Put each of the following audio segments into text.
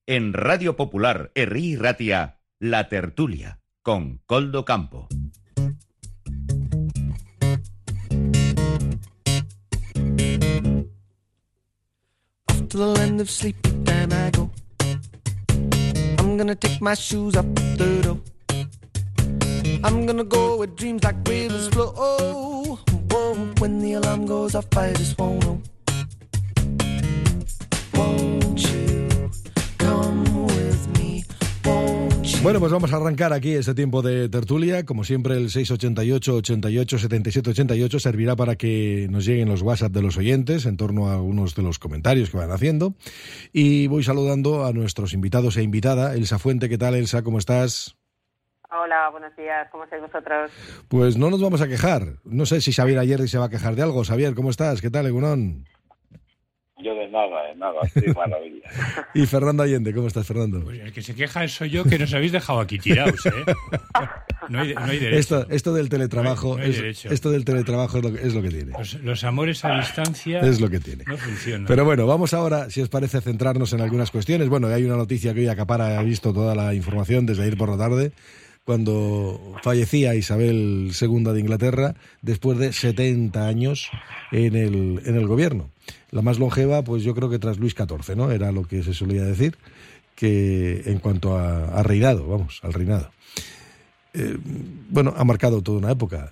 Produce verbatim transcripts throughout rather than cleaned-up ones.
En Radio Popular, Herri y Ratia, La Tertulia, con Coldo Campo. Off to the land of sleepy time I go. I'm gonna take my shoes off the door. I'm gonna go where dreams like rivers flow. Oh, whoa, when the alarm goes off I just won't know. Won't you come with me? Won't you? Bueno, pues vamos a arrancar aquí este tiempo de tertulia. Como siempre, el seis ocho ocho, ochenta y ocho, setenta y siete ochenta y ocho servirá para que nos lleguen los WhatsApp de los oyentes en torno a algunos de los comentarios que van haciendo. Y voy saludando a nuestros invitados e invitada. Elsa Fuente, ¿qué tal, Elsa? ¿Cómo estás? Hola, buenos días. ¿Cómo estáis vosotros? Pues no nos vamos a quejar. No sé si Xavier Ayerdi se va a quejar de algo. Xavier, ¿cómo estás? ¿Qué tal, Egunon? Yo de nada, de nada, sí, maravilla. Y Fernando Allende, ¿cómo estás, Fernando? Pues el que se queja soy yo, que nos habéis dejado aquí tirados, ¿eh? No hay, no hay derecho. Esto, esto del teletrabajo, no hay, no hay es, derecho. esto del teletrabajo es lo, que, es lo que tiene. Los, los amores a distancia es lo que tiene. No funcionan. Pero bueno, vamos ahora, si os parece, a centrarnos en algunas cuestiones. Bueno, hay una noticia que hoy acapara, ha visto toda la información desde ayer por la tarde, cuando fallecía Isabel segunda de Inglaterra, después de setenta años en el, en el gobierno. La más longeva, pues yo creo que tras Luis catorce, ¿no? Era lo que se solía decir, que en cuanto a, a reinado, vamos, al reinado. Eh, bueno, ha marcado toda una época.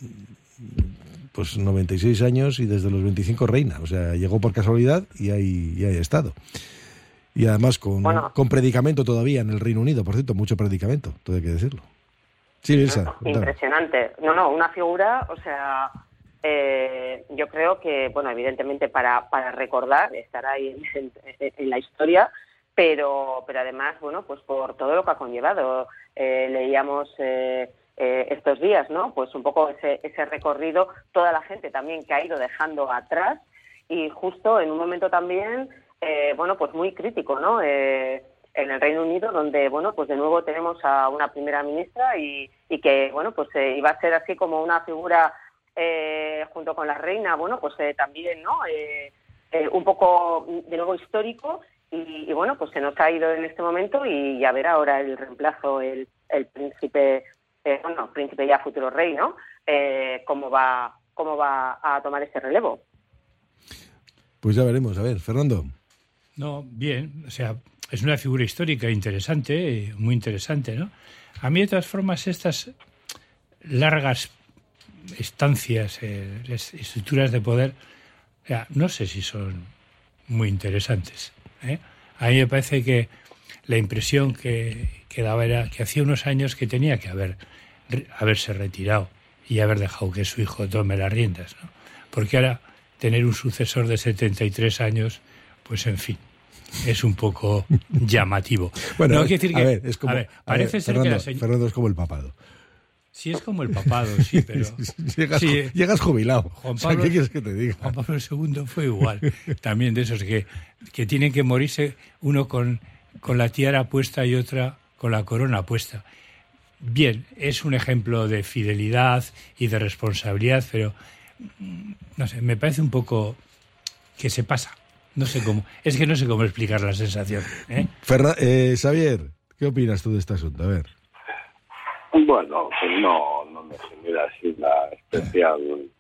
Pues noventa y seis años y desde los veinticinco reina. O sea, llegó por casualidad y ahí, y ahí ha estado. Y además con, bueno, con predicamento todavía en el Reino Unido, por cierto, mucho predicamento, todo hay que decirlo. Sí, Elsa. Impresionante. No, no, una figura, o sea, eh, yo creo que, bueno, evidentemente para, para recordar, estar ahí en, en, en la historia, pero, pero además, bueno, pues por todo lo que ha conllevado. Eh, leíamos eh, eh, estos días, ¿no? Pues un poco ese, ese recorrido, toda la gente también que ha ido dejando atrás y justo en un momento también... Eh, bueno, pues muy crítico, ¿no? Eh, en el Reino Unido, donde, bueno, pues de nuevo tenemos a una primera ministra y, y que, bueno, pues eh, iba a ser así como una figura eh, junto con la reina, bueno, pues eh, también, ¿no? Eh, eh, un poco, de nuevo, histórico y, y, bueno, pues se nos ha ido en este momento y a ver ahora el reemplazo, el, el príncipe, eh, bueno, príncipe ya futuro rey, ¿no? Eh, cómo va, cómo va a tomar ese relevo. Pues ya veremos. A ver, Fernando. No, bien, o sea, es una figura histórica interesante, muy interesante, ¿no? A mí, de todas formas, estas largas estancias, eh, estructuras de poder, o sea, no sé si son muy interesantes, ¿eh? A mí me parece que la impresión que, que daba era que hacía unos años que tenía que haber haberse retirado y haber dejado que su hijo tome las riendas, ¿no? Porque ahora tener un sucesor de setenta y tres años, pues en fin, es un poco llamativo. Bueno, no, quiero decir que, a ver, es como, a ver, parece ver, ser Fernando, que la señora... Fernando es como el papado. Sí, es como el papado, sí, pero... llegas, sí, llegas jubilado. Juan Pablo, o sea, ¿qué quieres que te diga? Juan Pablo segundo fue igual. También de esos que, que tienen que morirse uno con, con la tiara puesta y otra con la corona puesta. Bien, es un ejemplo de fidelidad y de responsabilidad, pero... no sé, me parece un poco que se pasa. No sé cómo. Es que no sé cómo explicar la sensación, ¿eh? Ferna, eh, Xavier, ¿qué opinas tú de este asunto? A ver. Bueno, pues no, no me genera así la especial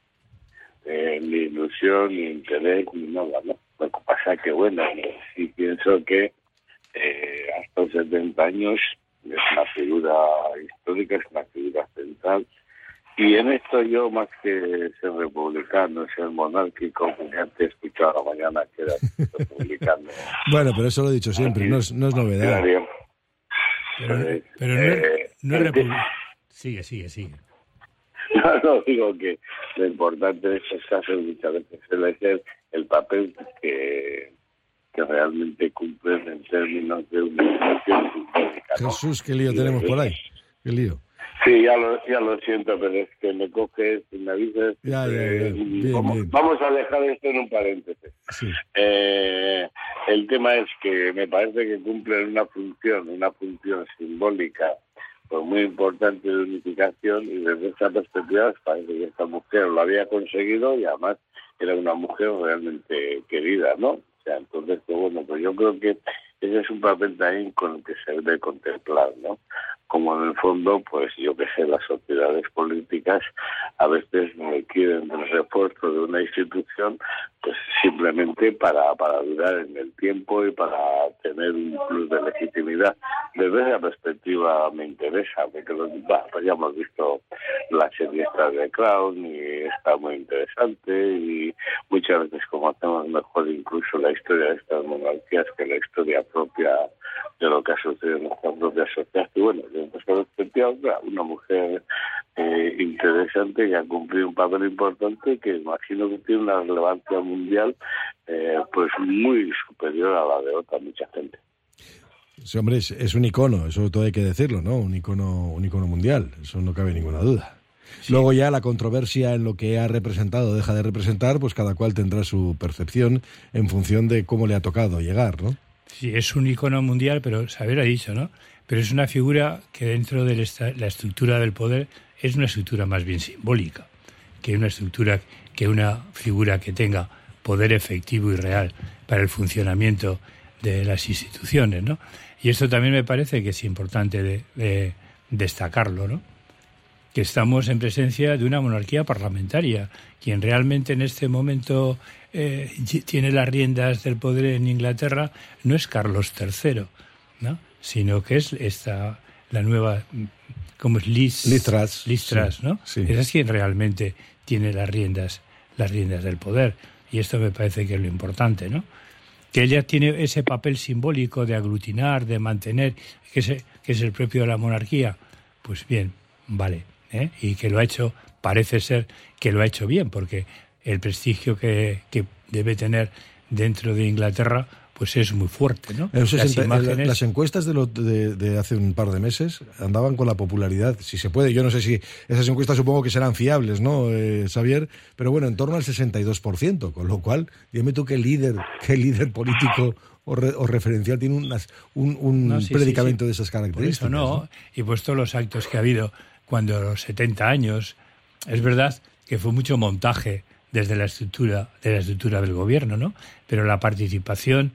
eh, ni ilusión, ni interés, ni nada, ¿no? Lo que pasa es que, bueno, sí pienso que eh, hasta los setenta años es una figura histórica, es una figura central. Y en esto yo, más que ser republicano, ser monárquico, porque antes he escuchado a la mañana que era republicano. Bueno, pero eso lo he dicho siempre, no es, no es novedad. Pero, pero no, eh, no es republicano. Sigue, sigue, sigue. No, no, digo que lo importante de estos casos muchas veces es elegir el papel que, que realmente cumplen en términos de una institución simbólica, ¿no? Jesús, qué lío tenemos por ahí, qué lío. Sí, ya lo, ya lo siento, pero es que me coges y me avisas. Ya, ya, ya. Eh, Bien, vamos, bien. vamos a dejar esto en un paréntesis. Sí. Eh, el tema es que me parece que cumplen una función, una función simbólica, pues muy importante de unificación, y desde esta perspectiva parece que esta mujer lo había conseguido y además era una mujer realmente querida, ¿no? sea, entonces, pues, bueno, pues yo creo que ese es un papel también con el que se debe contemplar, ¿no? Como en el fondo, pues yo que sé, las sociedades políticas a veces requieren del refuerzo de una institución, pues simplemente para, para durar en el tiempo y para tener un plus de legitimidad. Desde esa perspectiva me interesa, porque lo, bah, pues ya hemos visto la serie esta de Crown y está muy interesante, y muchas veces conocemos mejor incluso la historia de estas monarquías que la historia propia de lo que ha sucedido en nuestra propia sociedad. Y bueno, desde esa perspectiva, una mujer eh, interesante que ha cumplido un papel importante, que imagino que tiene una relevancia mundial eh, pues muy superior a la de otra mucha gente. Sí, hombre, es, es un icono, eso todo hay que decirlo, ¿no? Un icono, un icono mundial, eso no cabe ninguna duda. Sí. Luego ya la controversia en lo que ha representado o deja de representar, pues cada cual tendrá su percepción en función de cómo le ha tocado llegar, ¿no? Sí, es un icono mundial, pero Xavier ha dicho, ¿no? Pero es una figura que dentro de la estructura del poder es una estructura más bien simbólica, que una estructura, que una figura que tenga poder efectivo y real para el funcionamiento de las instituciones, ¿no? Y esto también me parece que es importante de, de destacarlo, ¿no? Que estamos en presencia de una monarquía parlamentaria. Quien realmente en este momento eh, tiene las riendas del poder en Inglaterra no es Carlos tercero, ¿no? Sino que es esta la nueva, como es Liz, Liz Truss, Liz Truss, sí, ¿no? Sí. Esa es quien realmente tiene las riendas, las riendas del poder. Y esto me parece que es lo importante, ¿no? Que ella tiene ese papel simbólico de aglutinar, de mantener, que es, que es el propio de la monarquía. Pues bien, vale. ¿Eh? Y que lo ha hecho, parece ser que lo ha hecho bien, porque el prestigio que, que debe tener dentro de Inglaterra pues es muy fuerte, ¿no? Las, sesenta, imágenes... las encuestas de, lo, de, de hace un par de meses andaban con la popularidad, si se puede, yo no sé si esas encuestas supongo que serán fiables, ¿no, eh, Xavier? Pero bueno, en torno al sesenta y dos por ciento, con lo cual, dime tú qué líder, qué líder político o, re, o referencial tiene unas, un, un no, sí, predicamento sí, sí. de esas características. Por eso no, ¿no? Y pues todos los actos que ha habido cuando a los setenta años, es verdad que fue mucho montaje desde la estructura de la estructura del gobierno, ¿no? Pero la participación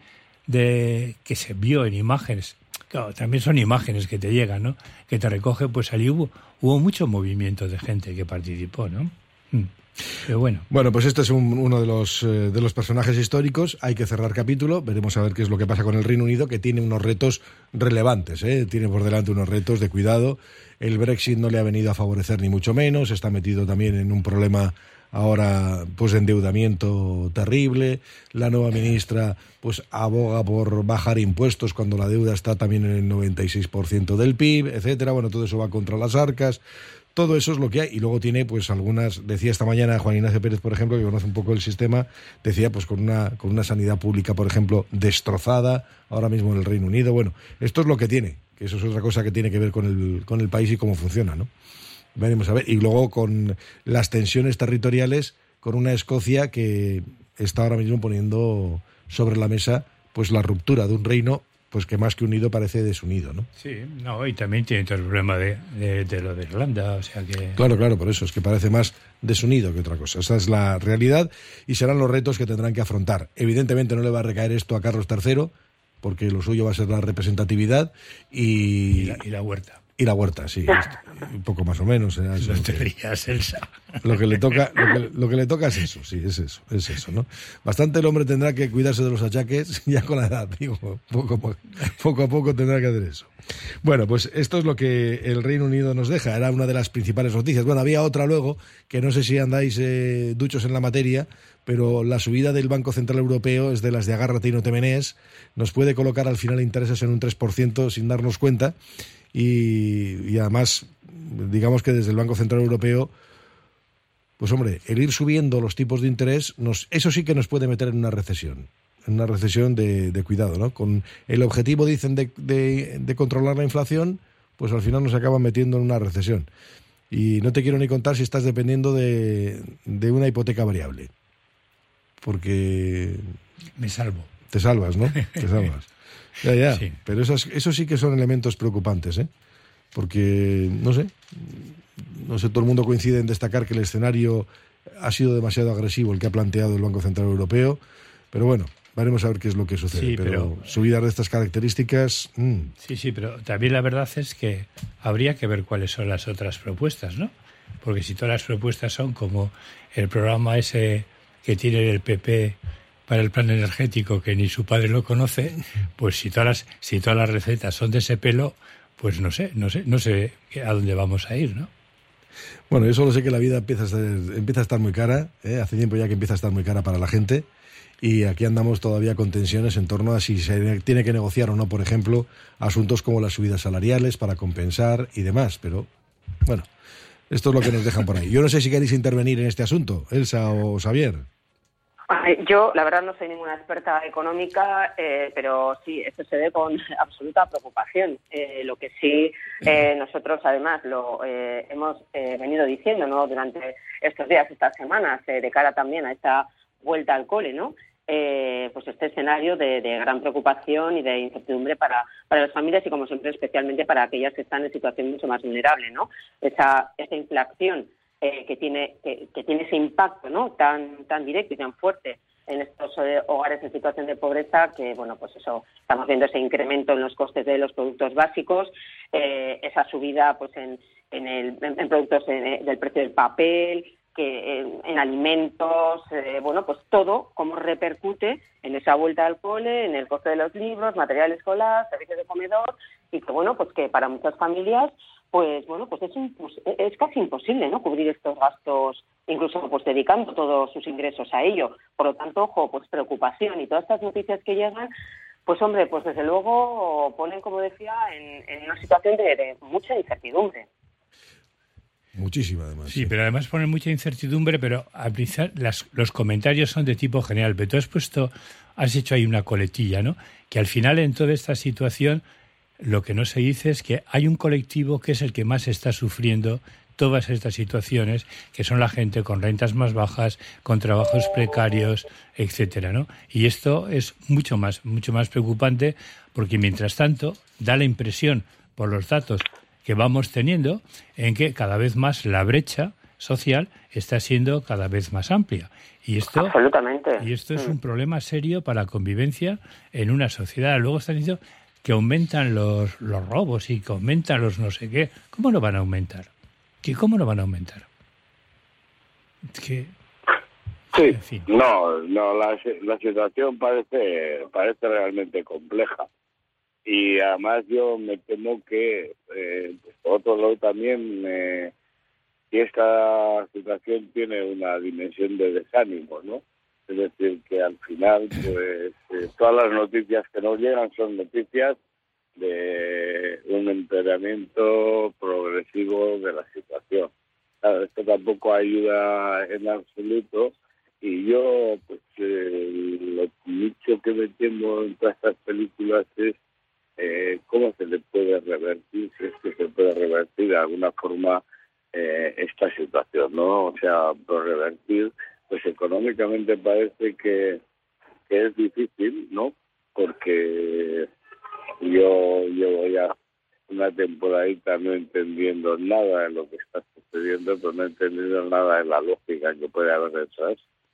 de que se vio en imágenes, claro, también son imágenes que te llegan, ¿no? Que te recoge, pues allí hubo hubo mucho movimiento de gente que participó, ¿no? Pero bueno. Bueno, pues este es un, uno de los eh, de los personajes históricos. Hay que cerrar capítulo. Veremos a ver qué es lo que pasa con el Reino Unido, que tiene unos retos relevantes, ¿eh? Tiene por delante unos retos de cuidado. El Brexit no le ha venido a favorecer ni mucho menos. Está metido también en un problema ahora pues de endeudamiento terrible. La nueva ministra pues aboga por bajar impuestos cuando la deuda está también en el noventa y seis por ciento del P I B, etcétera. Bueno, todo eso va contra las arcas. Todo eso es lo que hay. Y luego tiene pues algunas, decía esta mañana Juan Ignacio Pérez, por ejemplo, que conoce un poco el sistema, decía pues con una con una sanidad pública, por ejemplo, destrozada ahora mismo en el Reino Unido. Bueno, esto es lo que tiene, que eso es otra cosa que tiene que ver con el con el país y cómo funciona, ¿no? Veremos a ver. Y luego con las tensiones territoriales, con una Escocia que está ahora mismo poniendo sobre la mesa pues la ruptura de un reino pues que más que unido parece desunido, ¿no? Sí, no, y también tiene todo el problema de, de, de lo de Irlanda, o sea que... Claro, claro, por eso, es que parece más desunido que otra cosa. Esa es la realidad y serán los retos que tendrán que afrontar. Evidentemente no le va a recaer esto a Carlos tercero, porque lo suyo va a ser la representatividad y... Y la, y la huerta. Y la huerta, sí, un poco más o menos. ¿eh? Eso no te rías, Elsa. Lo que le toca, lo que, lo que le toca es eso, sí, es eso, es eso, ¿no? Bastante el hombre tendrá que cuidarse de los achaques ya con la edad, digo, poco, poco, poco a poco tendrá que hacer eso. Bueno, pues esto es lo que el Reino Unido nos deja, era una de las principales noticias. Bueno, había otra luego, que no sé si andáis eh, duchos en la materia, pero la subida del Banco Central Europeo es de las de agárrate y no te menees, nos puede colocar al final intereses en un tres por ciento sin darnos cuenta. Y, y además, digamos que desde el Banco Central Europeo, pues hombre, el ir subiendo los tipos de interés, nos, eso sí que nos puede meter en una recesión, en una recesión de, de cuidado, ¿no? Con el objetivo, dicen, de, de, de controlar la inflación, pues al final nos acaban metiendo en una recesión. Y no te quiero ni contar si estás dependiendo de, de una hipoteca variable, porque... Me salvo. Te salvas, ¿no? Te salvas. Ya, ya, sí. Pero esos, esos sí que son elementos preocupantes, ¿eh? Porque, no sé, no sé, todo el mundo coincide en destacar que el escenario ha sido demasiado agresivo el que ha planteado el Banco Central Europeo, pero bueno, veremos a ver qué es lo que sucede. Sí, pero, pero subidas de estas características... Mmm. Sí, sí, pero también la verdad es que habría que ver cuáles son las otras propuestas, ¿no? Porque si todas las propuestas son como el programa ese que tiene el P P para el plan energético, que ni su padre lo conoce, pues si todas las, si todas las recetas son de ese pelo, pues no sé, no sé, no sé a dónde vamos a ir, ¿no? Bueno, yo solo sé que la vida empieza a, ser, empieza a estar muy cara, ¿eh? Hace tiempo ya que empieza a estar muy cara para la gente, y aquí andamos todavía con tensiones en torno a si se tiene que negociar o no, por ejemplo, asuntos como las subidas salariales para compensar y demás, pero bueno, esto es lo que nos dejan por ahí. Yo no sé si queréis intervenir en este asunto, Elsa o Xavier. Yo, la verdad, no soy ninguna experta económica, eh, pero sí, esto se ve con absoluta preocupación. Eh, lo que sí, eh, nosotros, además, lo eh, hemos eh, venido diciendo, ¿no?, durante estos días, estas semanas, eh, de cara también a esta vuelta al cole, ¿no?, eh, pues este escenario de, de gran preocupación y de incertidumbre para, para las familias y, como siempre, especialmente para aquellas que están en situación mucho más vulnerable, ¿no? Esa, esa inflación Eh, que tiene que, que tiene ese impacto, ¿no?, tan tan directo y tan fuerte en estos eh, hogares en situación de pobreza, que bueno, pues eso, estamos viendo ese incremento en los costes de los productos básicos, eh, esa subida pues en en, el, en, en productos en, del precio del papel, que en, en alimentos, eh, bueno, pues todo cómo repercute en esa vuelta al cole, en el coste de los libros, material escolar, servicios de comedor, y que bueno, pues que para muchas familias pues bueno, pues es, impos- es casi imposible, ¿no?, cubrir estos gastos, incluso pues dedicando todos sus ingresos a ello. Por lo tanto, ojo, pues preocupación, y todas estas noticias que llegan, pues hombre, pues desde luego ponen, como decía, en, en una situación de, de mucha incertidumbre. Muchísima, además. Sí, sí, pero además ponen mucha incertidumbre, pero al principio las, los comentarios son de tipo general. Pero tú has puesto, has hecho ahí una coletilla, ¿no?, que al final en toda esta situación lo que no se dice es que hay un colectivo que es el que más está sufriendo todas estas situaciones, que son la gente con rentas más bajas, con trabajos precarios, etcétera, ¿no? Y esto es mucho más, mucho más preocupante, porque mientras tanto da la impresión, por los datos que vamos teniendo, en que cada vez más la brecha social está siendo cada vez más amplia. Y esto, Absolutamente. Y esto es un problema serio para la convivencia en una sociedad. Luego están diciendo que aumentan los, los robos y que aumentan los no sé qué. ¿Cómo no van a aumentar? ¿Qué, ¿Cómo no van a aumentar? Que, sí, en fin. no, no la, la situación parece parece realmente compleja. Y además yo me temo que, eh, pues, por otro lado también, eh, que esta situación tiene una dimensión de desánimo, ¿no? Es decir, que al final, pues, eh, todas las noticias que nos llegan son noticias de un empeoramiento progresivo de la situación. Claro, esto tampoco ayuda en absoluto, y yo, pues, eh, lo mucho que me temo en todas estas películas es eh, cómo se le puede revertir, si es que se puede revertir de alguna forma eh, esta situación, ¿no? O sea, por revertir, pues económicamente parece que, que es difícil, ¿no? Porque yo llevo ya una temporadita no entendiendo nada de lo que está sucediendo, pero no entendiendo nada de la lógica que puede haber detrás.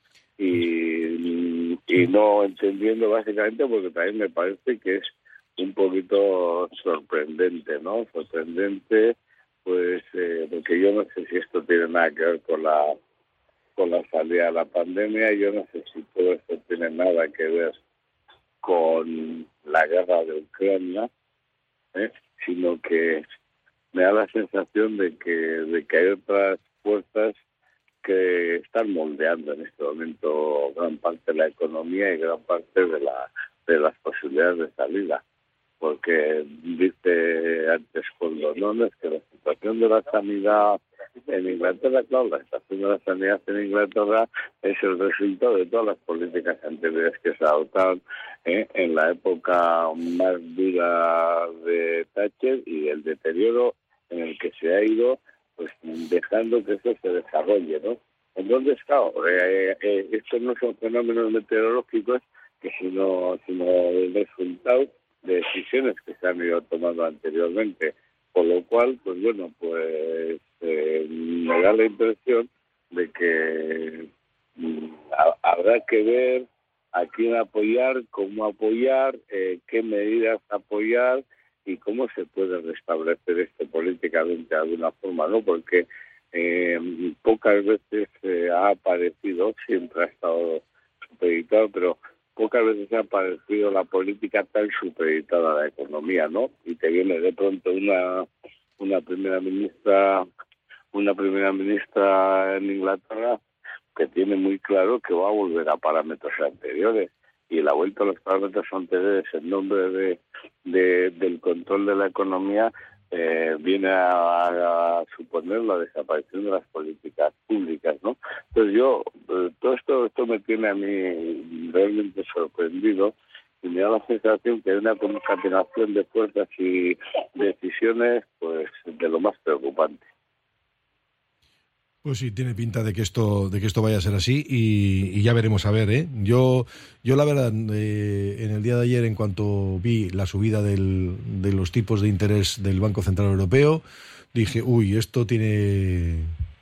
Y, y no entendiendo básicamente porque también me parece que es un poquito sorprendente, ¿no? Sorprendente, pues, eh, porque yo no sé si esto tiene nada que ver con la con la salida de la pandemia, yo no sé si todo esto tiene nada que ver con la guerra de Ucrania, ¿eh? Sino que me da la sensación de que de que hay otras fuerzas que están moldeando en este momento gran parte de la economía y gran parte de la de las posibilidades de salida. Porque dice antes Coldonones que la situación de la sanidad en Inglaterra, claro, la situación de la sanidad en Inglaterra es el resultado de todas las políticas anteriores que se adoptaron ¿eh? en la época más dura de Thatcher, y el deterioro en el que se ha ido, pues dejando que eso se desarrolle, ¿no? Entonces, claro, eh, eh, estos no son fenómenos meteorológicos, que sino, sino el resultado de decisiones que se han ido tomando anteriormente, por lo cual, pues bueno, pues eh, me da la impresión de que mm, ha, habrá que ver a quién apoyar, cómo apoyar, eh, qué medidas apoyar y cómo se puede restablecer esto políticamente de alguna forma, ¿no? Porque eh, pocas veces eh, ha aparecido, siempre ha estado supeditado, pero pocas veces ha aparecido la política tan supeditada a la economía, ¿no? Y te viene de pronto una una primera ministra, una primera ministra en Inglaterra que tiene muy claro que va a volver a parámetros anteriores, y la vuelta a los parámetros anteriores en nombre de, de del control de la economía eh, viene a, a suponer la desaparición de las políticas públicas, ¿no? Entonces yo, eh, todo esto, esto me tiene a mí realmente sorprendido, y me da la sensación que hay una concatenación de fuerzas y decisiones pues de lo más preocupante. Pues sí, tiene pinta de que esto de que esto vaya a ser así, y, y ya veremos a ver, ¿eh? Yo, yo la verdad, eh, en el día de ayer, en cuanto vi la subida del, de los tipos de interés del Banco Central Europeo, dije, uy, esto tiene,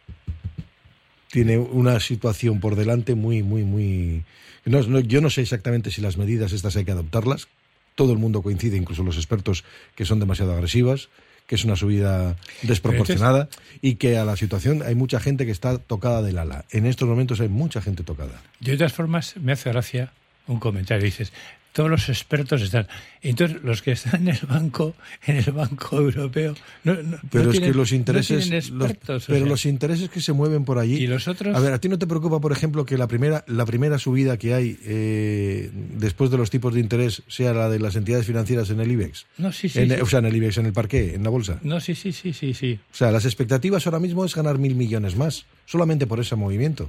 tiene una situación por delante muy, muy, muy... No, no, yo no sé exactamente si las medidas estas hay que adoptarlas. Todo el mundo coincide, incluso los expertos, que son demasiado agresivas, que es una subida desproporcionada y que a la situación hay mucha gente que está tocada del ala. En estos momentos hay mucha gente tocada. De todas formas, me hace gracia un comentario. Dices, todos los expertos están... Entonces, los que están en el banco, en el Banco Europeo... No, no, pero no es tienen, que los intereses... no expertos, los, pero o sea, los intereses que se mueven por allí... ¿Y los otros? A ver, ¿a ti no te preocupa, por ejemplo, que la primera la primera subida que hay eh, después de los tipos de interés sea la de las entidades financieras en el IBEX? No, sí, sí, En, sí. O sea, en el IBEX, en el parqué, en la bolsa. No, sí, sí, sí, sí, sí. O sea, las expectativas ahora mismo es ganar mil millones más, solamente por ese movimiento.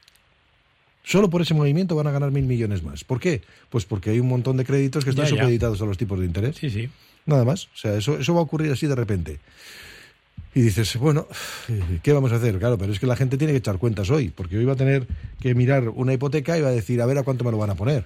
Solo por ese movimiento van a ganar mil millones más. ¿Por qué? Pues porque hay un montón de créditos que están Ya, ya. supeditados a los tipos de interés. Sí, sí. Nada más. O sea, eso, eso va a ocurrir así de repente. Y dices, bueno, ¿qué vamos a hacer? Claro, pero es que la gente tiene que echar cuentas hoy, porque hoy va a tener que mirar una hipoteca y va a decir, a ver a cuánto me lo van a poner.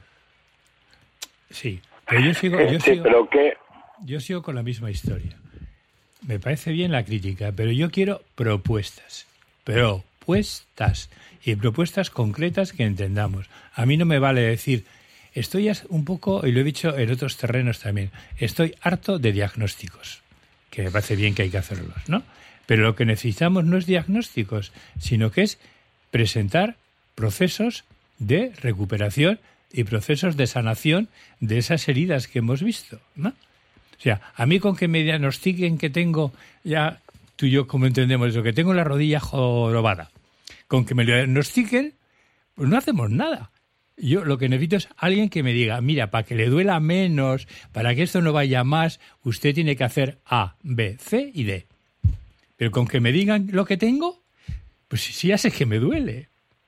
Sí, pero yo sigo, yo Sí, sigo, pero que yo sigo con la misma historia. Me parece bien la crítica, pero yo quiero propuestas. Propuestas. Y propuestas concretas que entendamos. A mí no me vale decir, estoy un poco, y lo he dicho en otros terrenos también, estoy harto de diagnósticos, que me parece bien que hay que hacerlos, ¿no? Pero lo que necesitamos no es diagnósticos, sino que es presentar procesos de recuperación y procesos de sanación de esas heridas que hemos visto, ¿no? O sea, a mí con que me diagnostiquen que tengo, ya tú y yo como entendemos eso, que tengo la rodilla jorobada, con que me lo diagnostiquen, pues no hacemos nada. Yo lo que necesito es alguien que me diga, mira, para que le duela menos, para que esto no vaya más, usted tiene que hacer A, B, C y D. Pero con que me digan lo que tengo, pues sí, ya sé que me duele.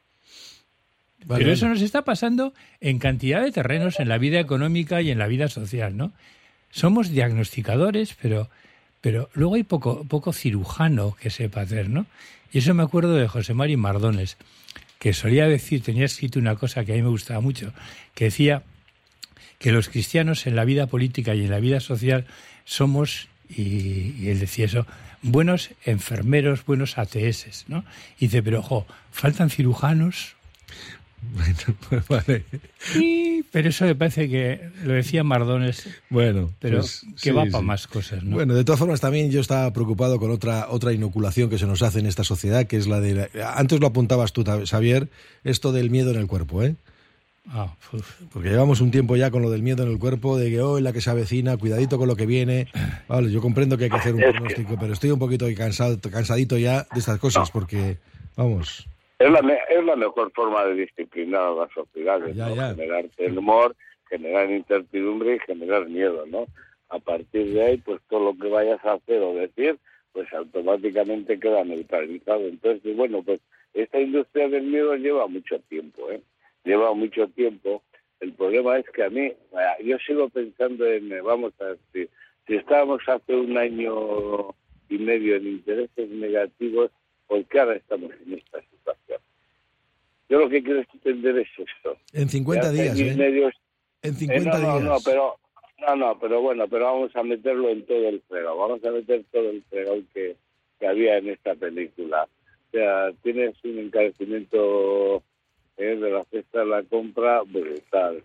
Vale, Pero vale. eso nos está pasando en cantidad de terrenos en la vida económica y en la vida social, ¿no? Somos diagnosticadores, pero, pero luego hay poco, poco cirujano que sepa hacer, ¿no? Y eso me acuerdo de José Mari Mardones, que solía decir, tenía escrito una cosa que a mí me gustaba mucho, que decía que los cristianos en la vida política y en la vida social somos, y, y él decía eso, buenos enfermeros, buenos A T S, ¿no? Y dice, pero ojo, faltan cirujanos. Bueno, pues vale. Sí, pero eso me parece que lo decía Mardones, Bueno, pero pues, que sí, va sí. para más cosas, ¿no? Bueno, de todas formas también yo estaba preocupado con otra otra inoculación que se nos hace en esta sociedad, que es la de... la- antes lo apuntabas tú, Xavier, esto del miedo en el cuerpo, ¿eh? Ah, uf. Porque llevamos un tiempo ya con lo del miedo en el cuerpo, de que hoy la que se avecina, cuidadito con lo que viene. Vale, yo comprendo que hay que hacer un Es que- pronóstico, pero estoy un poquito cansado, cansadito ya de estas cosas, porque, vamos... es la, me- es la mejor forma de disciplinar a las sociedades, Ya, ¿no? ya. Generar temor, generar incertidumbre y generar miedo, ¿no? A partir de ahí, pues todo lo que vayas a hacer o decir, pues automáticamente queda neutralizado. Entonces, bueno, pues esta industria del miedo lleva mucho tiempo, ¿eh? Lleva mucho tiempo. El problema es que a mí, yo sigo pensando en, vamos a decir, si estábamos hace un año y medio en intereses negativos, ¿por qué ahora estamos en esta situación? Yo lo que quiero entender es esto. En cincuenta Que hace días, año y ¿eh? medio- En eh, cincuenta no, no, días. no, pero, no, no, pero bueno, pero vamos a meterlo en todo el fregado. Vamos a meter todo el fregado que, que había en esta película. O sea, tienes un encarecimiento eh, de la cesta de la compra brutal.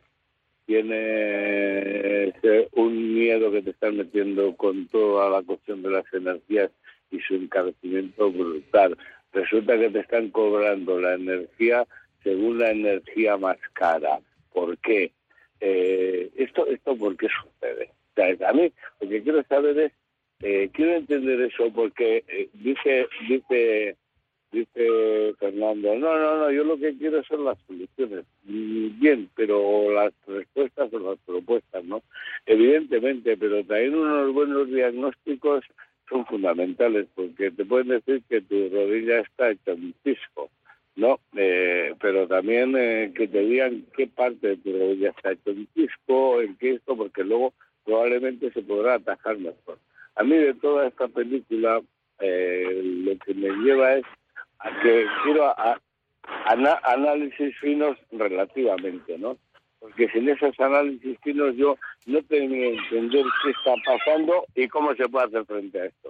Tienes eh, un miedo que te están metiendo con toda la cuestión de las energías y su encarecimiento brutal. Resulta que te están cobrando la energía según la energía más cara. ¿Por qué? Eh, esto, esto ¿por qué sucede? O sea, a mí lo que quiero saber es, eh, quiero entender eso porque eh, dice, dice, dice Fernando, no, no, no, yo lo que quiero son las soluciones. Bien, pero las respuestas son las propuestas, ¿no? Evidentemente, pero también unos buenos diagnósticos son fundamentales, porque te pueden decir que tu rodilla está hecha un cisco, ¿no? Eh, pero también eh, que te digan qué parte de tu rodilla está hecha un cisco, en qué esto, porque luego probablemente se podrá atajar mejor. A mí de toda esta película eh, lo que me lleva es a que quiero a, a, a, análisis finos relativamente, ¿no? Porque sin esos análisis finos yo no tengo que entender qué está pasando y cómo se puede hacer frente a esto.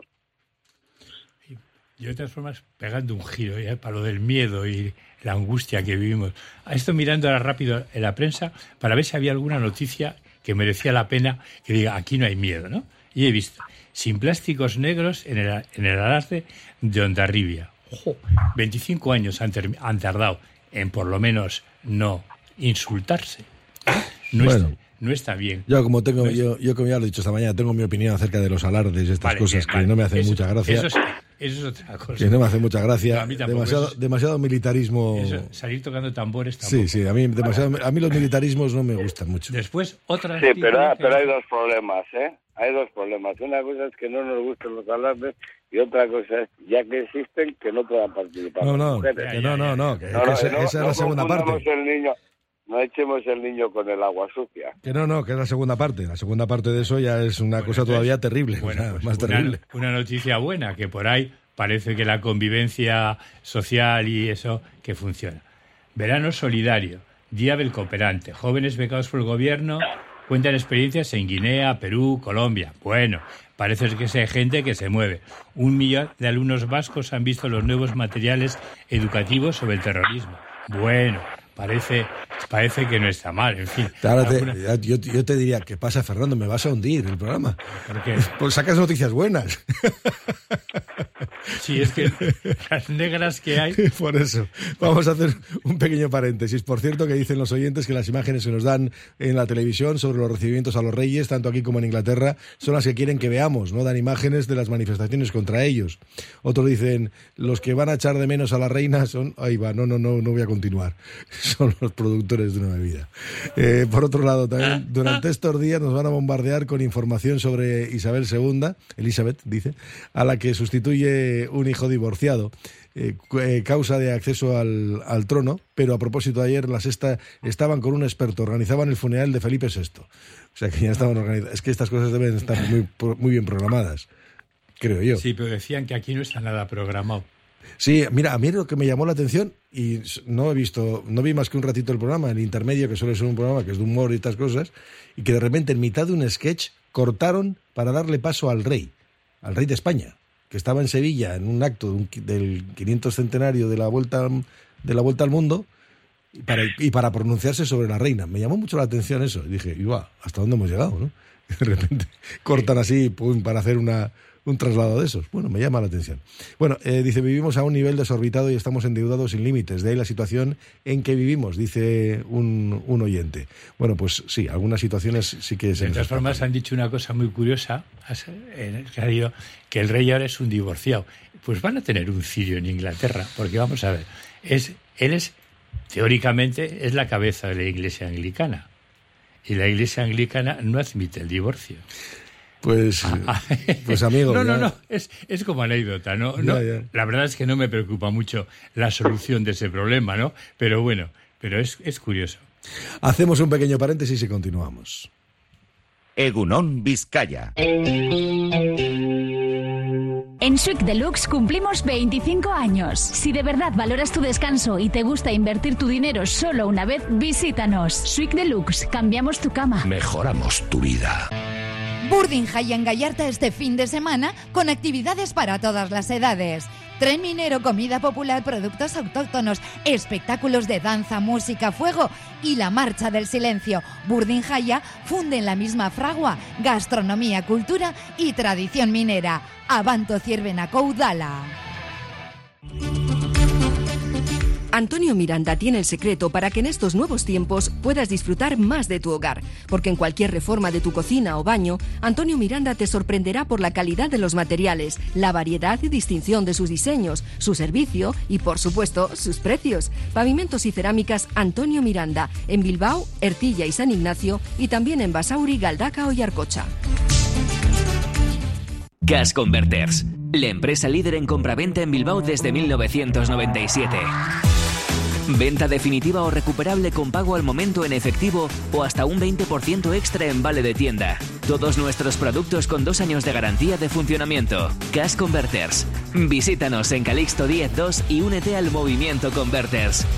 Y de otras formas, pegando un giro ya para lo del miedo y la angustia que vivimos. A esto mirando ahora rápido en la prensa para ver si había alguna noticia que merecía la pena que diga, aquí no hay miedo, ¿no? Y he visto, sin plásticos negros en el, en el alarde de Hondarribia. ¡Ojo! veinticinco años han, ter, han tardado en por lo menos no insultarse. No, bueno, está, no está bien. Yo como tengo, no yo, yo como ya lo he dicho esta mañana, tengo mi opinión acerca de los alardes y estas vale, cosas bien, que vale. no me hacen eso, mucha gracia. Eso es, eso es otra cosa. Que no me hace mucha gracia. No, a mí tampoco, demasiado, es, demasiado militarismo. Eso, salir tocando tambores tampoco. Sí, sí, a mí, demasiado, a mí los militarismos no me gustan mucho. Después, otra... Sí, pero, pero hay dos problemas, ¿eh? Hay dos problemas. Una cosa es que no nos gusten los alardes y otra cosa es, ya que existen, que no puedan participar. No, no, que mujeres. no, no, no, que, No, que no, esa, no, esa es no la segunda parte. El niño, no echemos el niño con el agua sucia. Que no, no, que es la segunda parte. La segunda parte de eso ya es una Bueno, cosa entonces, todavía terrible, bueno, o sea, pues más una, terrible. Una noticia buena, que por ahí parece que la convivencia social y eso, que funciona. Verano solidario, Día del Cooperante, jóvenes becados por el gobierno cuentan experiencias en Guinea, Perú, Colombia. Bueno, parece que hay gente que se mueve. Un millón de alumnos vascos han visto los nuevos materiales educativos sobre el terrorismo. Bueno, parece parece que no está mal, en fin. Ahora te, alguna... yo, yo te diría, ¿qué pasa, Fernando? Me vas a hundir el programa. ¿Por qué? Pues sacas noticias buenas. Sí, es que las negras que hay... Por eso. Vamos a hacer un pequeño paréntesis. Por cierto, que dicen los oyentes que las imágenes que nos dan en la televisión sobre los recibimientos a los reyes, tanto aquí como en Inglaterra, son las que quieren que veamos, no dan imágenes de las manifestaciones contra ellos. Otros dicen, los que van a echar de menos a la reina son... Ahí va, no, no, no, no voy a continuar. Son los productores de una bebida. Eh, por otro lado, también, durante estos días nos van a bombardear con información sobre Isabel segunda, Elizabeth, dice, a la que sustituye un hijo divorciado, eh, eh, causa de acceso al, al trono, pero a propósito ayer la sexta estaban con un experto, organizaban el funeral de Felipe sexto. O sea que ya estaban organizadas. Es que estas cosas deben estar muy, muy bien programadas, creo yo. Sí, pero decían que aquí no está nada programado. Sí, mira, a mí lo que me llamó la atención, y no he visto, no vi más que un ratito el programa, el intermedio, que suele ser un programa que es de humor y estas cosas, y que de repente en mitad de un sketch cortaron para darle paso al rey, al rey de España, que estaba en Sevilla en un acto de un, del quinientos centenario de la vuelta de la vuelta al mundo, y para, y para pronunciarse sobre la reina. Me llamó mucho la atención eso, y dije, ¡guau! ¿Hasta dónde hemos llegado, no? De repente cortan así, pum, para hacer una... un traslado de esos. Bueno, me llama la atención. Bueno, eh, dice, vivimos a un nivel desorbitado y estamos endeudados sin límites. De ahí la situación en que vivimos, dice un, un oyente. Bueno, pues sí, algunas situaciones sí que se... De todas formas, han dicho una cosa muy curiosa, que ha dicho que el rey ahora es un divorciado. Pues van a tener un cirio en Inglaterra, porque vamos a ver, es, él es, teóricamente, es la cabeza de la Iglesia anglicana. Y la Iglesia anglicana no admite el divorcio. Pues, pues amigo. No, ya... no, no, es, es como anécdota, ¿no? no ya, ya. La verdad es que no me preocupa mucho la solución de ese problema, ¿no? Pero bueno, pero es, es curioso. Hacemos un pequeño paréntesis y continuamos. Egunon Vizcaya. En Swick Deluxe cumplimos veinticinco años. Si de verdad valoras tu descanso y te gusta invertir tu dinero solo una vez, visítanos. Swick Deluxe, cambiamos tu cama. Mejoramos tu vida. Boarding High en Gallarta este fin de semana con actividades para todas las edades. Tren minero, comida popular, productos autóctonos, espectáculos de danza, música, fuego y la marcha del silencio. Burdinjaya funde en la misma fragua gastronomía, cultura y tradición minera. Abanto Ciervena Coudala. Antonio Miranda tiene el secreto para que en estos nuevos tiempos puedas disfrutar más de tu hogar, porque en cualquier reforma de tu cocina o baño, Antonio Miranda te sorprenderá por la calidad de los materiales, la variedad y distinción de sus diseños, su servicio y, por supuesto, sus precios. Pavimentos y cerámicas Antonio Miranda, en Bilbao, Ertilla y San Ignacio, y también en Basauri, Galdaca y Arcocha. Cash Converters, la empresa líder en compraventa en Bilbao desde mil novecientos noventa y siete. Venta definitiva o recuperable con pago al momento en efectivo o hasta un veinte por ciento extra en vale de tienda. Todos nuestros productos con dos años de garantía de funcionamiento. Cash Converters. Visítanos en Calixto diez dos y únete al movimiento Converters.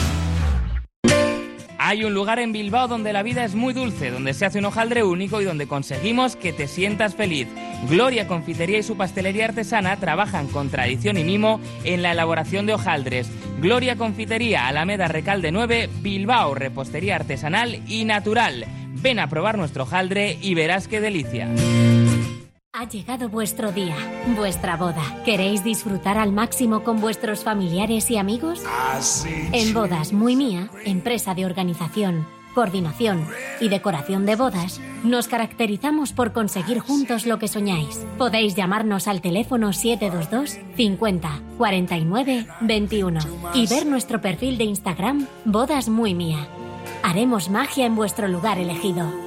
Hay un lugar en Bilbao donde la vida es muy dulce, donde se hace un hojaldre único y donde conseguimos que te sientas feliz. Gloria Confitería y su pastelería artesana trabajan con tradición y mimo en la elaboración de hojaldres. Gloria Confitería, Alameda Recalde nueve, Bilbao, repostería artesanal y natural. Ven a probar nuestro hojaldre y verás qué delicia. Ha llegado vuestro día, vuestra boda. ¿Queréis disfrutar al máximo con vuestros familiares y amigos? En Bodas Muy Mía, empresa de organización, coordinación y decoración de bodas, nos caracterizamos por conseguir juntos lo que soñáis. Podéis llamarnos al teléfono siete dos dos, cincuenta, cuarenta y nueve, veintiuno y ver nuestro perfil de Instagram Bodas Muy Mía. Haremos magia en vuestro lugar elegido.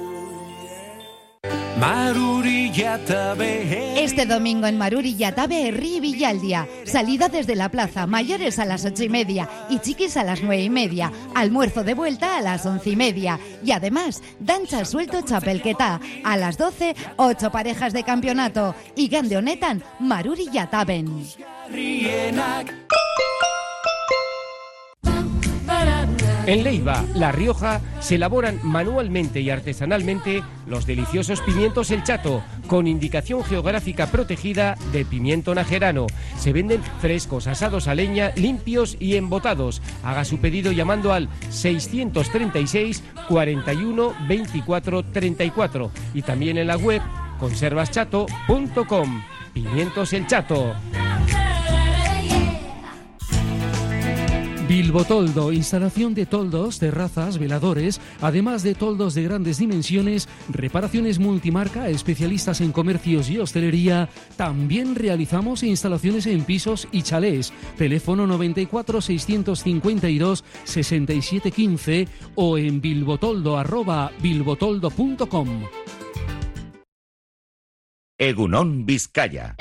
Este domingo en Maruri Yatabe, Herri Villaldia. Salida desde la plaza, mayores a las ocho y media y chiquis a las nueve y media. Almuerzo de vuelta a las once y media. Y además, dancha suelto chapelquetá. A las doce, ocho parejas de campeonato. Y gande honetan, Maruri Yataben. En Leiva, La Rioja, se elaboran manualmente y artesanalmente los deliciosos pimientos El Chato, con indicación geográfica protegida de pimiento najerano. Se venden frescos, asados a leña, limpios y embotados. Haga su pedido llamando al seiscientos treinta y seis, cuarenta y uno, veinticuatro, treinta y cuatro y también en la web conservas chato punto com. Pimientos El Chato. Bilbotoldo, instalación de toldos, terrazas, veladores, además de toldos de grandes dimensiones, reparaciones multimarca, especialistas en comercios y hostelería. También realizamos instalaciones en pisos y chalés. Teléfono noventa y cuatro, seiscientos cincuenta y dos, sesenta y siete quince o en bilbotoldo arroba bilbotoldo punto com. Egunon Vizcaya.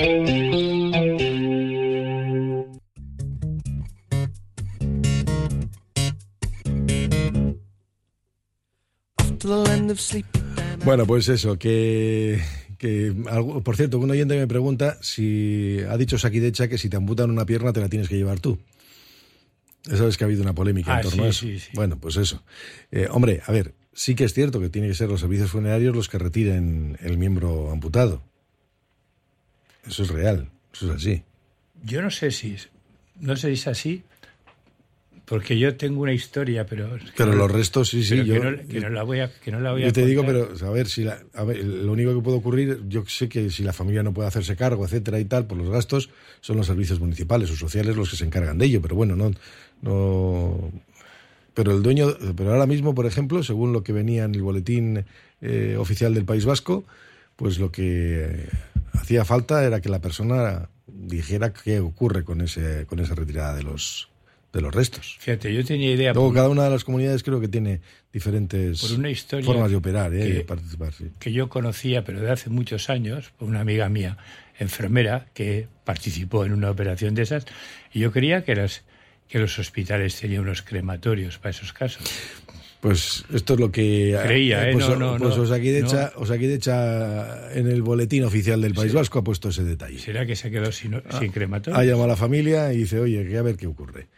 Bueno, pues eso, que, que por cierto, un oyente me pregunta si ha dicho Sakidecha que si te amputan una pierna te la tienes que llevar tú. Sabes que ha habido una polémica ah, en torno sí, a eso. Sí, sí. Bueno, pues eso. Eh, hombre, a ver, sí que es cierto que tiene que ser los servicios funerarios los que retiren el miembro amputado. Eso es real, eso es así. Yo no sé si, no sé si es así. Porque yo tengo una historia, pero... Pero no, los restos, sí, sí. Yo, yo, que, no, que no la voy a que no la voy yo a te digo, contar. pero a ver, si la, a ver, lo único que puede ocurrir, yo sé que si la familia no puede hacerse cargo, etcétera y tal, por los gastos, son los servicios municipales o sociales los que se encargan de ello. Pero bueno, no... no pero el dueño... Pero ahora mismo, por ejemplo, según lo que venía en el boletín eh, oficial del País Vasco, pues lo que hacía falta era que la persona dijera qué ocurre con ese con esa retirada de los... de los restos. Fíjate, yo tenía idea... Luego por, cada una de las comunidades creo que tiene diferentes por una historia formas de operar, ¿eh? que, de participar. Sí. Que yo conocía, pero de hace muchos años, por una amiga mía, enfermera, que participó en una operación de esas, y yo creía que, las, que los hospitales tenían unos crematorios para esos casos. Pues esto es lo que... Creía, ¿eh? Pues, no, no, pues no, Osakidecha, no. Osakidecha en el boletín oficial del País sí. Vasco ha puesto ese detalle. ¿Será que se quedó sin, ah, sin crematorio? Ha llamado a la familia y dice, oye, que a ver qué ocurre.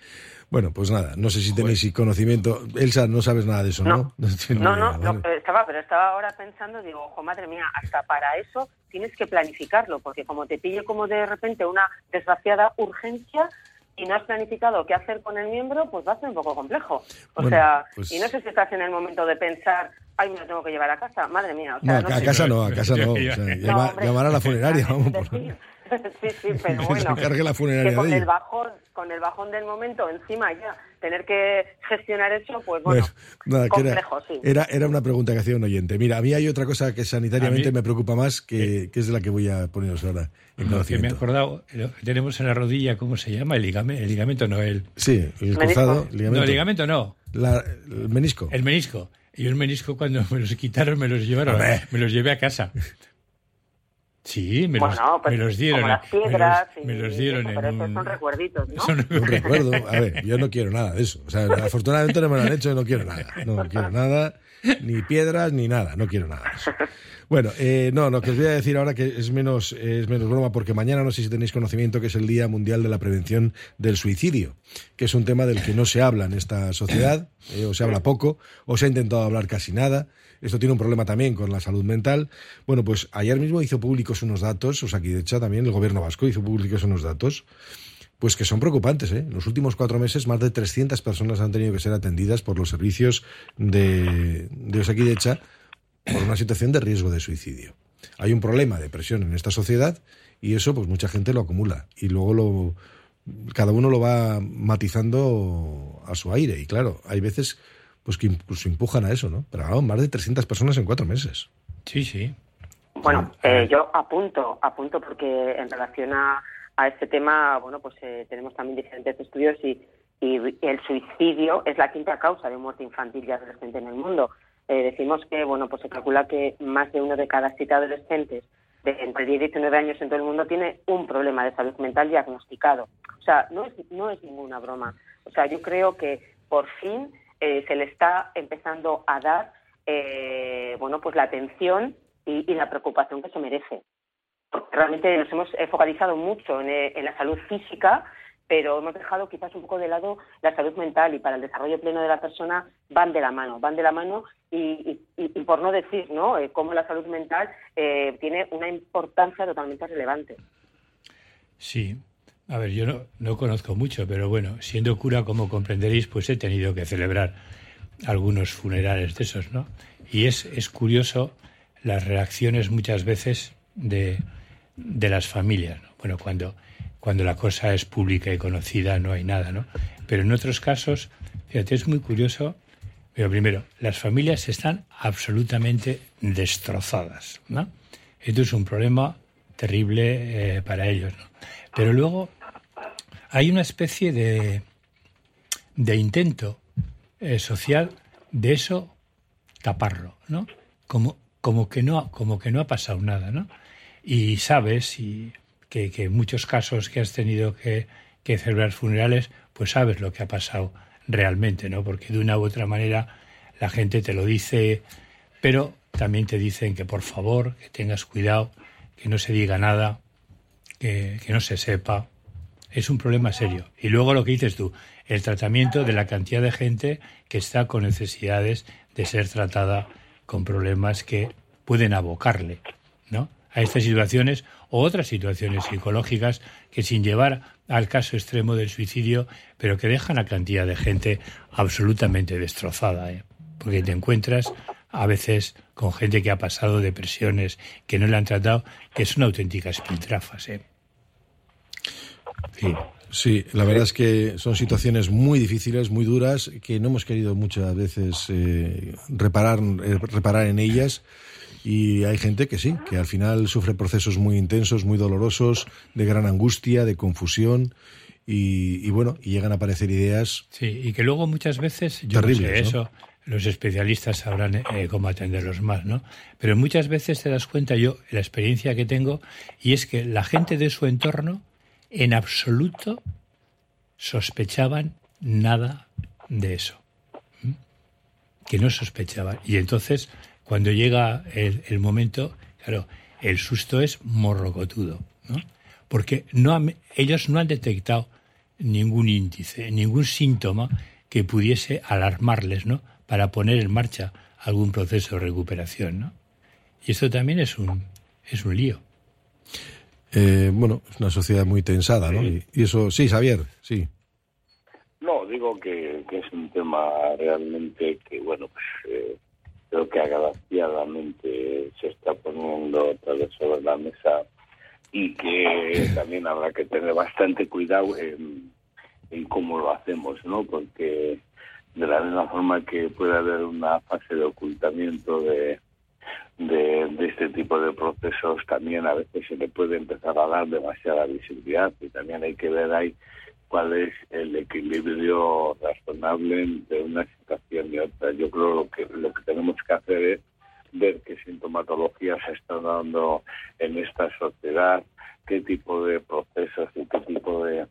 Bueno, pues nada, no sé si tenéis pues, conocimiento. Elsa, no sabes nada de eso, ¿no? No, no, no, no, no, estaba, pero estaba ahora pensando, digo, ojo, madre mía, hasta para eso tienes que planificarlo, porque como te pille como de repente una desgraciada urgencia y no has planificado qué hacer con el miembro, pues va a ser un poco complejo. O bueno, sea, pues... y no sé si estás en el momento de pensar, ay, me lo tengo que llevar a casa, madre mía. O sea, no, no a sé. casa no, a casa no. O sea, no llama, hombre, llamar a la funeraria, vamos. Por... Sí, sí, pero bueno, que, la funeraria que con el bajón, con el bajón del momento, encima ya tener que gestionar eso, pues bueno, pues, nada, complejo, era, sí. Era, era una pregunta que hacía un oyente. Mira, a mí hay otra cosa que sanitariamente me preocupa más, que, que es de la que voy a poneros ahora en no, conocimiento. Que me he acordado, lo que tenemos en la rodilla, ¿cómo se llama? El ligamento, el ligamento no, el... Sí, el cruzado. Ligamento. No, el ligamento no. La, el menisco. El menisco. Y el menisco cuando me los quitaron, me los llevaron, me los llevé a casa. Sí, me, bueno, los, pues, me los dieron. Como las piedras me los, me los dieron eso, en un... son recuerditos, ¿no? Son un recuerdo. A ver, yo no quiero nada de eso. O sea, afortunadamente no me lo han hecho, no quiero nada. No quiero nada, ni piedras, ni nada. No quiero nada de eso. Bueno, eh, no, lo que os voy a decir ahora que es menos, es menos broma, porque mañana no sé si tenéis conocimiento que es el Día Mundial de la Prevención del Suicidio, que es un tema del que no se habla en esta sociedad, eh, o se habla poco, o se ha intentado hablar casi nada. Esto tiene un problema también con la salud mental. Bueno, pues ayer mismo hizo públicos unos datos, Osakidetza también, el gobierno vasco hizo públicos unos datos, pues que son preocupantes, ¿eh? En los últimos cuatro meses más de trescientas personas han tenido que ser atendidas por los servicios de, de Osakidetza por una situación de riesgo de suicidio. Hay un problema de presión en esta sociedad y eso pues mucha gente lo acumula y luego lo cada uno lo va matizando a su aire y claro, hay veces pues que incluso empujan a eso, ¿no? Pero vamos, más de trescientas personas en cuatro meses. Sí, sí. Bueno, eh, yo apunto, apunto porque en relación a, a este tema, bueno, pues eh, tenemos también diferentes estudios y, y el suicidio es la quinta causa de muerte infantil y adolescente en el mundo. Eh, decimos que, bueno, pues se calcula que más de uno de cada siete adolescentes de entre diez y diecinueve años en todo el mundo tiene un problema de salud mental diagnosticado. O sea, no es, no es ninguna broma. O sea, yo creo que por fin eh, se le está empezando a dar, eh, bueno, pues la atención y, y la preocupación que se merece. Porque realmente nos hemos focalizado mucho en, en la salud física, pero hemos dejado quizás un poco de lado la salud mental y para el desarrollo pleno de la persona van de la mano, van de la mano y, y, y por no decir, ¿no?, eh, cómo la salud mental eh, tiene una importancia totalmente relevante. Sí, a ver, yo no, no conozco mucho, pero bueno, siendo cura, como comprenderéis, pues he tenido que celebrar algunos funerales de esos, ¿no? Y es, es curioso las reacciones muchas veces de, de las familias, ¿no? Bueno, cuando... Cuando la cosa es pública y conocida no hay nada, ¿no? Pero en otros casos, fíjate, es muy curioso. Pero primero, las familias están absolutamente destrozadas, ¿no? Esto es un problema terrible eh, para ellos, ¿no? Pero luego hay una especie de, de intento eh, social de eso taparlo, ¿no? Como, como, que no, como que no ha pasado nada, ¿no? Y sabes, y... Que, que en muchos casos que has tenido que, que celebrar funerales, pues sabes lo que ha pasado realmente, ¿no? Porque de una u otra manera la gente te lo dice, pero también te dicen que por favor, que tengas cuidado, que no se diga nada, que, que no se sepa. Es un problema serio. Y luego lo que dices tú, el tratamiento de la cantidad de gente que está con necesidades de ser tratada con problemas que pueden abocarle, ¿no?, a estas situaciones o otras situaciones psicológicas que sin llevar al caso extremo del suicidio, pero que dejan a cantidad de gente absolutamente destrozada, ¿eh? Porque te encuentras a veces con gente que ha pasado depresiones, que no le han tratado, que son auténticas piltrafas, ¿eh? Sí. Sí, la verdad es que son situaciones muy difíciles, muy duras, que no hemos querido muchas veces eh, reparar, eh, reparar en ellas. Y hay gente que sí, que al final sufre procesos muy intensos, muy dolorosos, de gran angustia, de confusión y, y bueno, y llegan a aparecer ideas. Sí, y que luego muchas veces, yo terribles, no sé eso, ¿no? Los especialistas sabrán eh, cómo atenderlos más, ¿no? Pero muchas veces te das cuenta, yo, la experiencia que tengo, y es que la gente de su entorno en absoluto sospechaban nada de eso. ¿Mm? Que no sospechaban. Y entonces, cuando llega el, el momento, claro, el susto es morrocotudo, ¿no? Porque no han, ellos no han detectado ningún índice, ningún síntoma que pudiese alarmarles, ¿no?, para poner en marcha algún proceso de recuperación, ¿no? Y esto también es un, es un lío. Eh, bueno, es una sociedad muy tensada, ¿no? Y, y eso, sí, Xavier, sí. No, digo que, que es un tema realmente que, bueno, pues eh, creo que agraciadamente se está poniendo otra vez sobre la mesa y que también habrá que tener bastante cuidado en, en cómo lo hacemos, ¿no? Porque de la misma forma que puede haber una fase de ocultamiento de, de, de este tipo de procesos, también a veces se le puede empezar a dar demasiada visibilidad y también hay que ver ahí cuál es el equilibrio razonable entre una situación y otra. Yo creo que lo que tenemos que hacer es ver qué sintomatología se está dando en esta sociedad, qué tipo de procesos y qué tipo de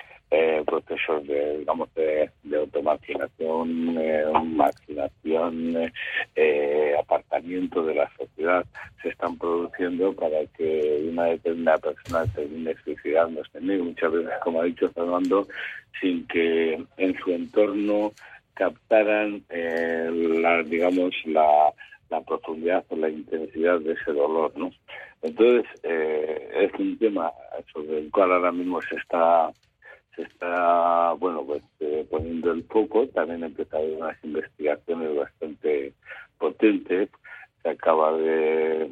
eh, procesos de, digamos, de, de automarginación, eh, marginación, eh, apartamiento de la sociedad se están produciendo para que una determinada persona termine suicidándose. Muchas veces, como ha dicho Fernando, sin que en su entorno captaran eh, la, digamos, la la profundidad o la intensidad de ese dolor, ¿no? Entonces, eh, es un tema sobre el cual ahora mismo se está, se está bueno, pues eh, poniendo el foco. También empieza a haber unas investigaciones bastante potentes. Se acaba de,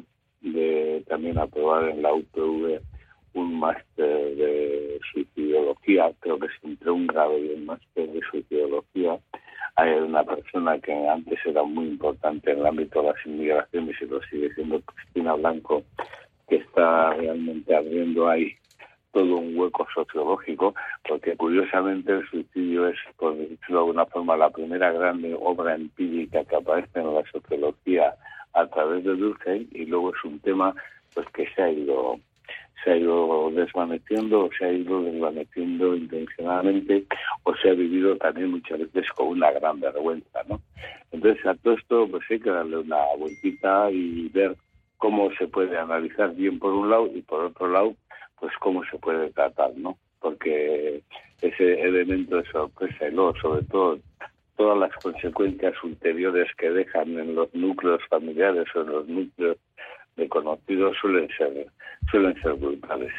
de también aprobar en la U P V un máster de suicidología, creo que es entre un grado y un máster de suicidología. Hay una persona que antes era muy importante en el ámbito de las inmigraciones y lo sigue siendo, Cristina Blanco, que está realmente abriendo ahí todo un hueco sociológico, porque curiosamente el suicidio es, por decirlo de alguna forma, la primera gran obra empírica que aparece en la sociología a través de Durkheim, y luego es un tema pues que se ha ido se ha ido desvaneciendo o se ha ido desvaneciendo intencionalmente o se ha vivido también muchas veces con una gran vergüenza, ¿no? Entonces a todo esto pues hay que darle una vueltita y ver cómo se puede analizar bien por un lado y por otro lado pues cómo se puede tratar, ¿no? Porque ese elemento de sorpresa y luego sobre todo todas las consecuencias ulteriores que dejan en los núcleos familiares o en los núcleos de conocidos suelen ser suelen ser brutales.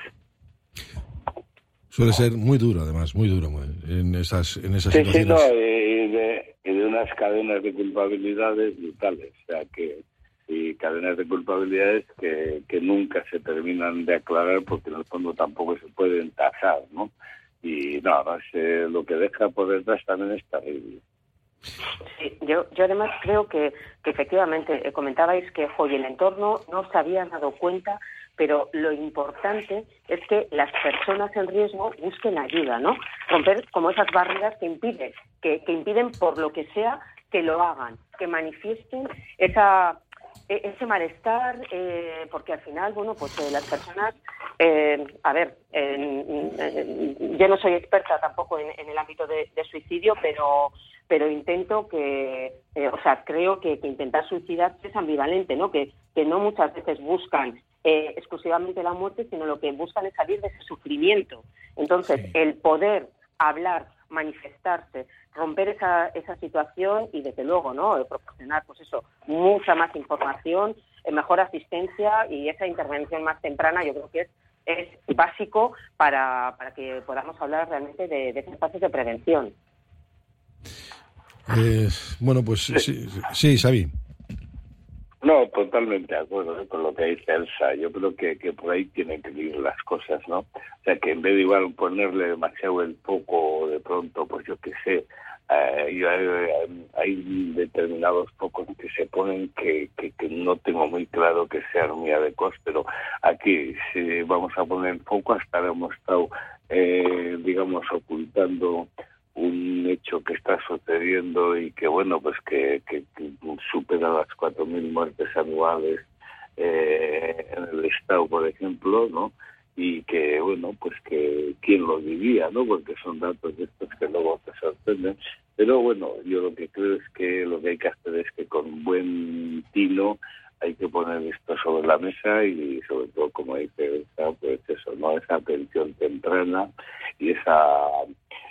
Suele ser muy duro, además, muy duro muy, en esas en esas sí, situaciones. Sí, no, y de, y de unas cadenas de culpabilidades brutales, o sea que y cadenas de culpabilidades que, que nunca se terminan de aclarar porque en el fondo tampoco se pueden tasar, ¿no? Y nada, no, lo que deja por detrás también es terrible. Sí, yo, yo además creo que, que efectivamente eh, comentabais que hoy el entorno no se había dado cuenta, pero lo importante es que las personas en riesgo busquen ayuda, ¿no? Romper como esas barreras que impiden, que, que impiden por lo que sea que lo hagan, que manifiesten esa ese malestar, eh, porque al final, bueno, pues eh, las personas, eh, a ver, eh, eh, yo no soy experta tampoco en, en el ámbito de, de suicidio, pero pero intento que, eh, o sea, creo que, que intentar suicidarse es ambivalente, ¿no? Que, que no muchas veces buscan eh, exclusivamente la muerte, sino lo que buscan es salir de ese sufrimiento. Entonces, sí. El poder hablar, manifestarse, romper esa esa situación y desde luego, ¿no?, proporcionar pues eso, mucha más información, mejor asistencia y esa intervención más temprana, yo creo que es es básico para para que podamos hablar realmente de, de esas fases de prevención. Eh, bueno, pues sí, sí, sí Xavi. No, totalmente de acuerdo, ¿eh?, con lo que dice Elsa. Yo creo que, que por ahí tienen que ir las cosas, ¿no? O sea, que en vez de igual ponerle demasiado el foco de pronto, pues yo qué sé, eh, hay, hay determinados focos que se ponen que, que, que no tengo muy claro que sean muy adecuados, pero aquí si vamos a poner el foco, hasta hemos estado, eh, digamos, ocultando un hecho que está sucediendo y que, bueno, pues que, que, que supera las cuatro mil muertes anuales eh, en el Estado, por ejemplo, ¿no? Y que, bueno, pues que quién lo diría, ¿no? Porque son datos de estos que luego te sorprenden. Pero, bueno, yo lo que creo es que lo que hay que hacer es que con buen tino hay que poner esto sobre la mesa y, sobre todo, como dice Elsa, pues eso, ¿no? Esa atención temprana y esa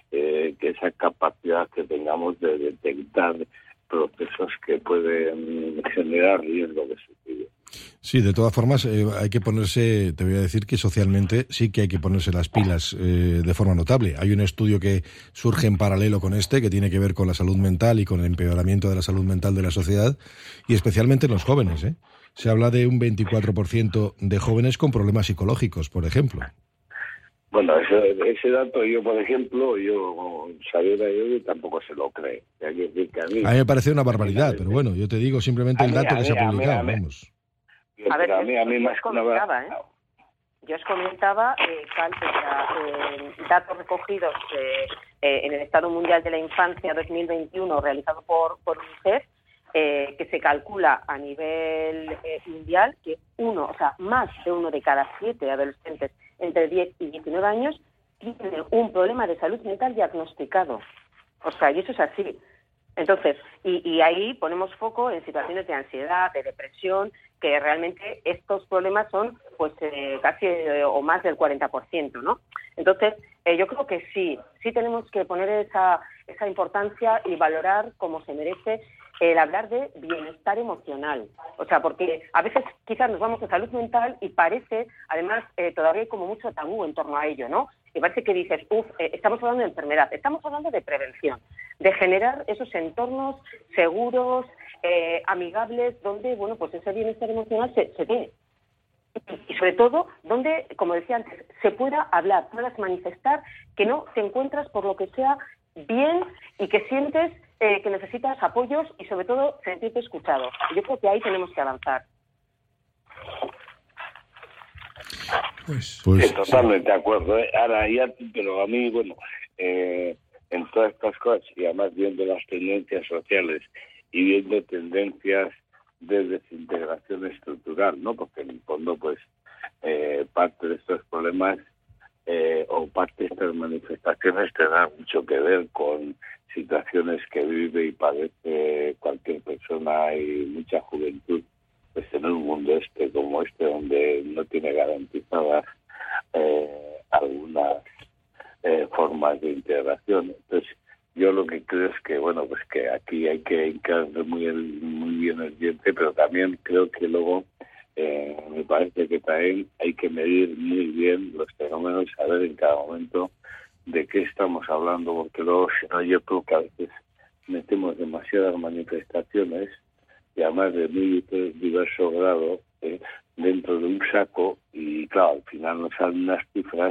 eh, que esa capacidad que tengamos de detectar procesos que pueden generar riesgo de suicidio. Sí, de todas formas, eh, hay que ponerse, te voy a decir que socialmente sí que hay que ponerse las pilas eh, de forma notable. Hay un estudio que surge en paralelo con este, que tiene que ver con la salud mental y con el empeoramiento de la salud mental de la sociedad, y especialmente en los jóvenes, ¿eh? Se habla de un veinticuatro por ciento de jóvenes con problemas psicológicos, por ejemplo. Bueno, ese, ese dato yo, por ejemplo, yo Xavier Ayerdi tampoco se lo cree. Hay que decir que a mí... A mí me parece una barbaridad, pero bueno, yo te digo simplemente el dato que se ha publicado, vamos. A ver, a mí, a mí yo más os comentaba, ¿eh? Yo os comentaba eh, cal, eh, datos recogidos eh, eh, en el Estado Mundial de la Infancia dos mil veintiuno, realizado por, por UNICEF, eh, que se calcula a nivel eh, mundial que uno, o sea, más de uno de cada siete adolescentes entre diez y diecinueve años tienen un problema de salud mental diagnosticado. O sea, y eso es así. Entonces, y, y ahí ponemos foco en situaciones de ansiedad, de depresión, que realmente estos problemas son pues eh, casi eh, o más del cuarenta por ciento, ¿no? Entonces, eh, yo creo que sí, sí tenemos que poner esa, esa importancia y valorar como se merece el hablar de bienestar emocional. O sea, porque a veces quizás nos vamos a salud mental y parece, además, eh, todavía hay como mucho tabú en torno a ello, ¿no? Y parece que dices, uff, eh, estamos hablando de enfermedad, estamos hablando de prevención, de generar esos entornos seguros, eh, amigables, donde, bueno, pues ese bienestar emocional se, se tiene. Y sobre todo, donde, como decía antes, se pueda hablar, puedas manifestar que no te encuentras por lo que sea bien y que sientes eh, que necesitas apoyos y sobre todo sentirte escuchado. Yo creo que ahí tenemos que avanzar. Pues, pues sí, totalmente de acuerdo, ¿eh? Ahora ya, pero a mí, bueno, eh, en todas estas cosas, y además viendo las tendencias sociales y viendo tendencias de desintegración estructural, ¿no? Porque en el fondo, pues, eh, parte de estos problemas eh, o parte de estas manifestaciones tendrán mucho que ver con situaciones que vive y padece cualquier persona y mucha juventud, pues en un mundo este como este, donde no tiene garantizadas eh, algunas eh, formas de integración. Entonces, yo lo que creo es que, bueno, pues que aquí hay que hincarle muy, el, muy bien el diente, pero también creo que luego eh, me parece que también hay que medir muy bien los fenómenos, saber en cada momento de qué estamos hablando, porque luego, si no, yo creo que a veces metemos demasiadas manifestaciones y además de muy diverso grado eh, dentro de un saco, y claro, al final nos salen unas cifras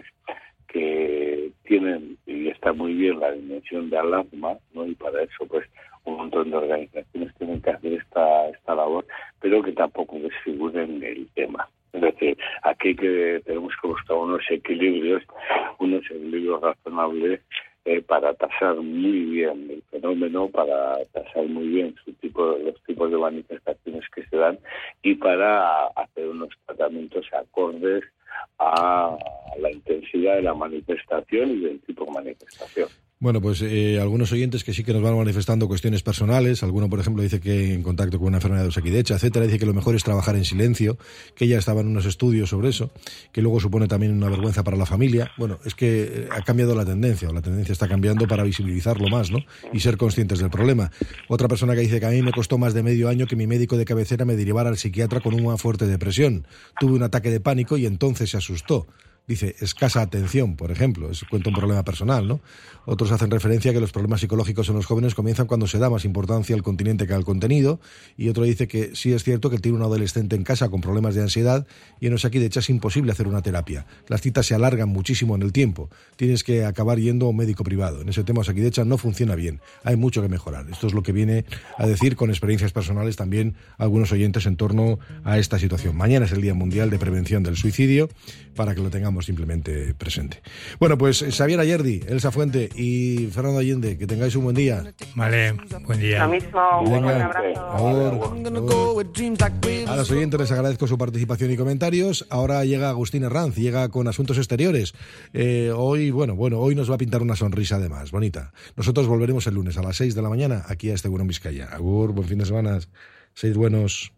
que tienen, y está muy bien, la dimensión de alarma, ¿no? Y para eso pues un montón de organizaciones tienen que hacer esta esta labor, pero que tampoco desfiguren el tema. Es decir, aquí que tenemos que buscar unos equilibrios, unos equilibrios razonables eh, para tasar muy bien el fenómeno, para tasar muy bien su tipo, los tipos de manifestaciones que se dan y para hacer unos tratamientos acordes a la intensidad de la manifestación y del tipo de manifestación. Bueno, pues eh, algunos oyentes que sí que nos van manifestando cuestiones personales. Alguno, por ejemplo, dice que en contacto con una enfermedad de Osakidecha, etcétera, dice que lo mejor es trabajar en silencio, que ella estaba en unos estudios sobre eso, que luego supone también una vergüenza para la familia. Bueno, es que ha cambiado la tendencia, o la tendencia está cambiando para visibilizarlo más, ¿no? Y ser conscientes del problema. Otra persona que dice que a mí me costó más de medio año que mi médico de cabecera me derivara al psiquiatra con una fuerte depresión. Tuve un ataque de pánico y entonces se asustó. Dice, escasa atención, por ejemplo, es, cuenta un problema personal, ¿no? Otros hacen referencia a que los problemas psicológicos en los jóvenes comienzan cuando se da más importancia al continente que al contenido, y otro dice que sí es cierto que tiene un adolescente en casa con problemas de ansiedad y en Osakidecha es imposible hacer una terapia. Las citas se alargan muchísimo en el tiempo, tienes que acabar yendo a un médico privado. En ese tema Osakidecha no funciona bien, hay mucho que mejorar. Esto es lo que viene a decir con experiencias personales también algunos oyentes en torno a esta situación. Mañana es el Día Mundial de Prevención del Suicidio, para que lo tengamos simplemente presente. Bueno, pues Xavier Ayerdi, Elsa Fuente y Fernando Allende, que tengáis un buen día. Vale, buen día. Lo mismo, un buen abrazo. Ahora, a los oyentes les agradezco su participación y comentarios. Ahora llega Agustín Herranz, llega con Asuntos Exteriores. Eh, hoy, bueno, bueno, hoy nos va a pintar una sonrisa además, bonita. Nosotros volveremos el lunes a las seis de la mañana aquí a este Bueno Vizcaya. Agur, buen fin de semana. Seis buenos.